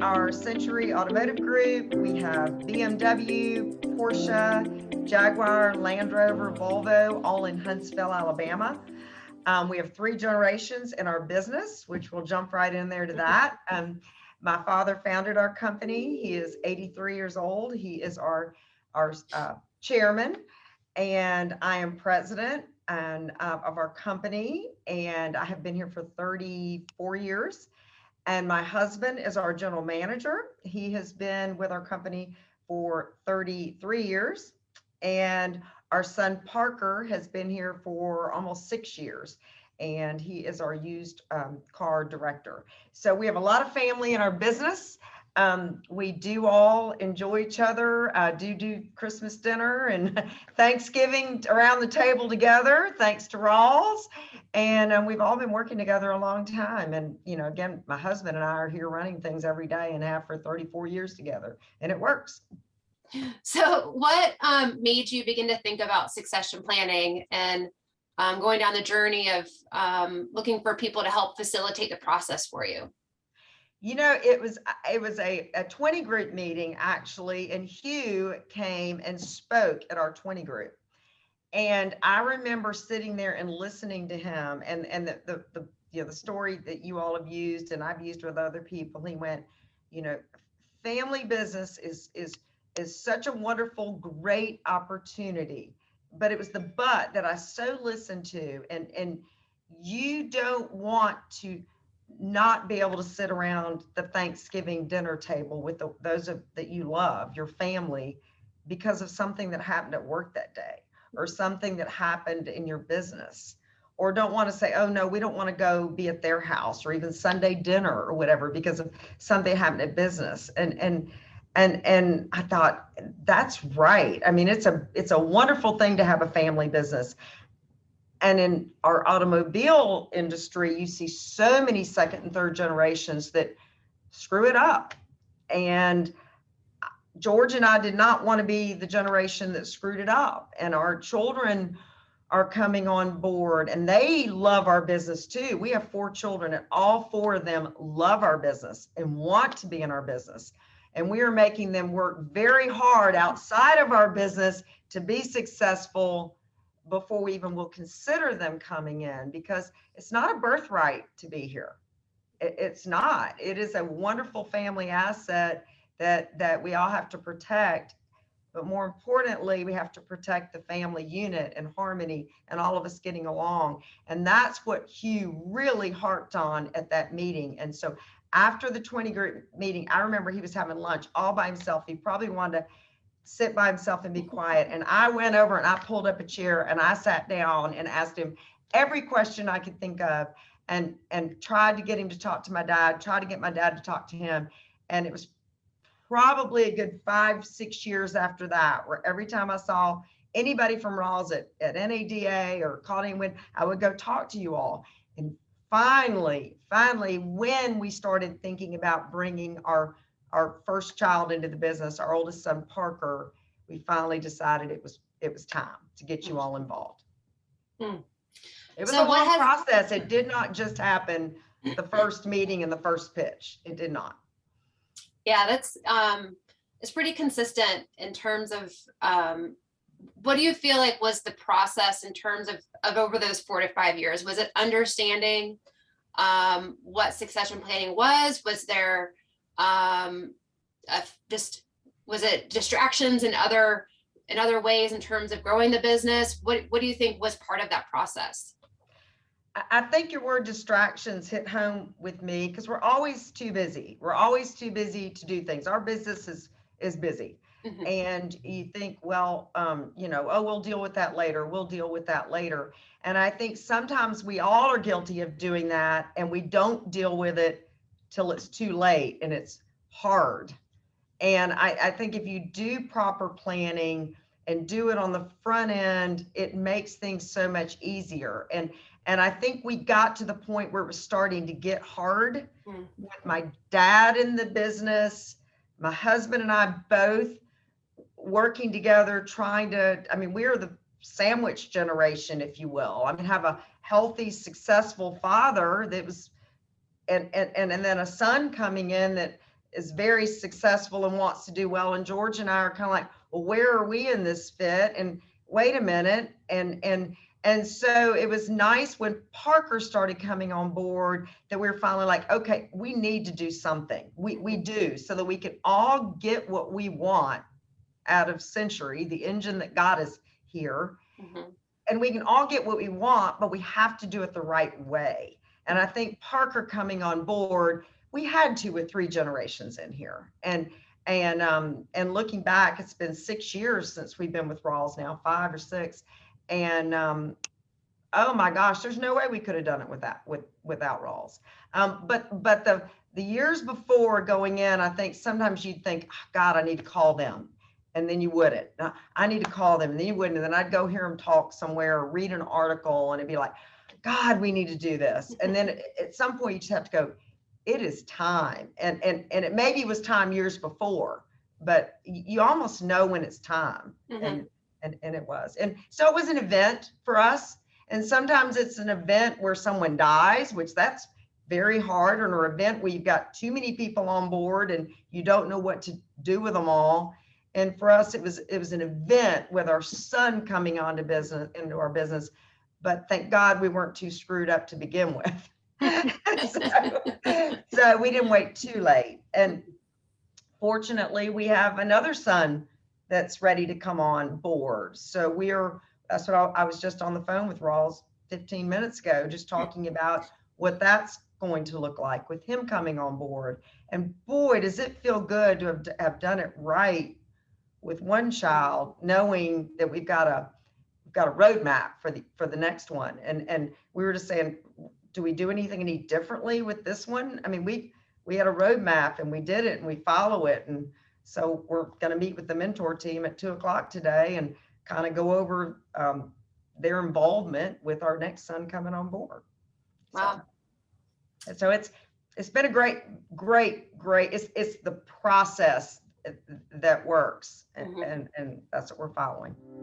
our Century Automotive Group. We have BMW, Porsche, Jaguar, Land Rover, Volvo, all in Huntsville, Alabama. We have 3 generations in our business, which we'll jump right in there to that. My father founded our company. He is 83 years old. He is our chairman, and I am president of our company, and I have been here for 34 years. And my husband is our general manager. He has been with our company for 33 years. And our son Parker has been here for almost 6 years. And he is our used car director. So we have a lot of family in our business. We do all enjoy each other, do Christmas dinner and Thanksgiving around the table together, thanks to Rawls. And we've all been working together a long time. And, again, my husband and I are here running things every day and have for 34 years together, and it works. So what made you begin to think about succession planning and going down the journey of looking for people to help facilitate the process for you? It was a 20 group meeting, actually, and Hugh came and spoke at our 20 group. And I remember sitting there and listening to him, and the story that you all have used and I've used with other people. He went, family business is such a wonderful, great opportunity, but it was the but that I so listened to, and you don't want to not be able to sit around the Thanksgiving dinner table with those that you love, your family, because of something that happened at work that day or something that happened in your business, or don't want to say, oh no, we don't want to go be at their house or even Sunday dinner or whatever because of something happened at business. And I thought, that's right. I mean, it's a wonderful thing to have a family business. And in our automobile industry, you see so many second and third generations that screw it up. And George and I did not want to be the generation that screwed it up. And our children are coming on board and they love our business too. We have 4 children and all 4 of them love our business and want to be in our business. And we are making them work very hard outside of our business to be successful before we even will consider them coming in, because it's not a birthright to be here. It's not. It is a wonderful family asset that we all have to protect. But more importantly, we have to protect the family unit and harmony and all of us getting along. And that's what Hugh really harped on at that meeting. And so after the 20 group meeting, I remember he was having lunch all by himself. He probably wanted to sit by himself and be quiet. And I went over and I pulled up a chair and I sat down and asked him every question I could think of and tried to get him to talk to my dad, tried to get my dad to talk to him. And it was probably a good 5-6 years after that, where every time I saw anybody from Rawls at NADA or called him, when I would go talk to you all. And finally, when we started thinking about bringing our first child into the business, our oldest son, Parker, we finally decided it was time to get you all involved. It was a long process. It did not just happen the first meeting and the first pitch. It did not. Yeah, that's it's pretty consistent in terms of what do you feel like was the process in terms of over those 4 to 5 years? Was it understanding what succession planning was? Was there was it distractions in other ways in terms of growing the business? What do you think was part of that process? I think your word distractions hit home with me because we're always too busy. We're always too busy to do things. Our business is busy. Mm-hmm. And you think, well, we'll deal with that later. We'll deal with that later. And I think sometimes we all are guilty of doing that and we don't deal with it till it's too late and it's hard. And I think if you do proper planning and do it on the front end, it makes things so much easier. And I think we got to the point where it was starting to get hard with my dad in the business, my husband and I both working together, we are the sandwich generation, if you will. Have a healthy, successful father that was, and then a son coming in that is very successful and wants to do well. And George and I are kind of like, well, where are we in this fit? And wait a minute. And so it was nice when Parker started coming on board that we were finally like, okay, we need to do something. We do, so that we can all get what we want out of Century, the engine that got us here. Mhm. And we can all get what we want, but we have to do it the right way. And I think Parker coming on board, we had 2 or 3 generations in here. And looking back, it's been 6 years since we've been with Rawls now, 5 or 6. And oh my gosh, there's no way we could have done it without Rawls. But the years before going in, I think sometimes you'd think, oh, God, I need to call them. And then you wouldn't. I need to call them, and then you wouldn't. And then I'd go hear them talk somewhere or read an article, and it'd be like, God, we need to do this. And then at some point you just have to go, it is time. And it maybe was time years before, but you almost know when it's time. Mhm. And it was. And so it was an event for us. And sometimes it's an event where someone dies, which that's very hard, or an event where you've got too many people on board and you don't know what to do with them all. And for us, it was an event with our son coming into our business, but thank God we weren't too screwed up to begin with. So we didn't wait too late. And fortunately, we have another son that's ready to come on board. So that's what I was just on the phone with Rawls 15 minutes ago, just talking about what that's going to look like with him coming on board. And boy, does it feel good to have done it right with one child, knowing that we've got a roadmap for the next one. And we were just saying, do we do anything any differently with this one? I mean, we had a roadmap and we did it and we follow it. And so we're going to meet with the mentor team at 2:00 today and kind of go over their involvement with our next son coming on board. Wow. So it's been a great. It's the process that works, and that's what we're following.